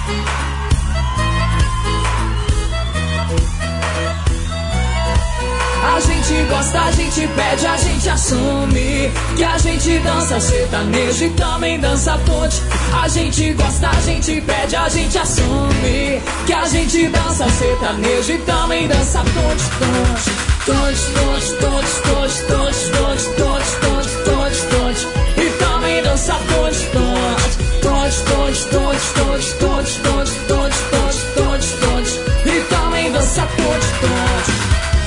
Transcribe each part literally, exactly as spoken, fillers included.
A gente gosta, a gente pede, a gente assume que a gente dança sertanejo e também dança ponte. A gente gosta, a gente pede, a gente assume que a gente dança sertanejo e também dança ponte. Ponte, ponte, ponte, ponte, ponte, ponte, ponte, ponte, ponte, ponte, e também dança ponte. Ponte, ponte, ponte, ponte, ponte, ponte, ponte, ponte, ponte, ponte, e também dança ponte, ponte.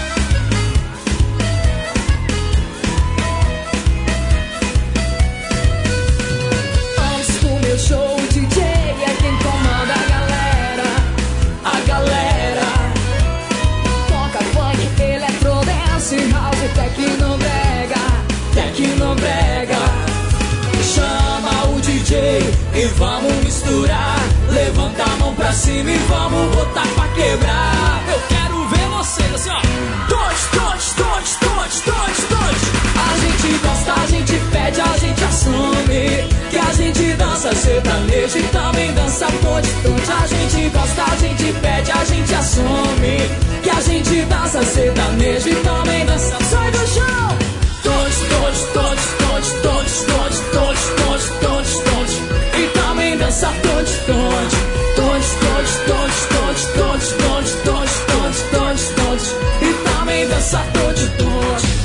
Show, o D J é quem comanda a galera, a galera. Toca funk, eletrodance, house, tecnobrega, tecnobrega. Chama o D J e vamos misturar. Levanta a mão pra cima e vamos botar pra quebrar. Eu quero ver vocês assim, ó. Dois, dois, dois, dois, dois, dois. A gente gosta, a gente pede, a gente assume que a gente dança sertanejo e também dança ponte, ponte. A gente gosta, a gente pede, a gente assume que a gente dança sertanejo e também dança. Sai do chão! Ponte, ponte, ponte, ponte, ponte, ponte, ponte, ponte, ponte, ponte, e também dança ponte, ponte, ponte, ponte, ponte, ponte, ponte, ponte, ponte, ponte, ponte, ponte, e também dança ponte, ponte.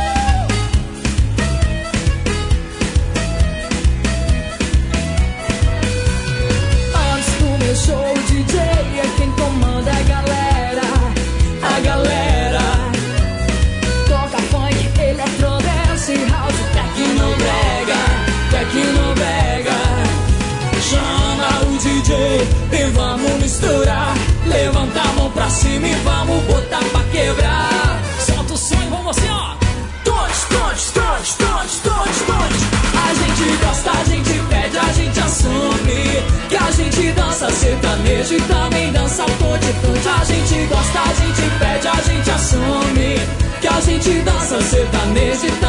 Show, o D J é quem comanda a galera, a galera. Toca funk, eletrodance, house, tecnobrega, tecnobrega. Chama o D J e vamos misturar. Levanta a mão pra cima e vamos botar pra quebrar. Solta o som e vamos assim, ó. Dois, dois, dois, dois, dois, dois. A gente gosta, a gente pede, a gente assume que a gente dança sertanejo e também dança ponte, ponte. A gente gosta, a gente pede, a gente assume que a gente dança sertanejo e também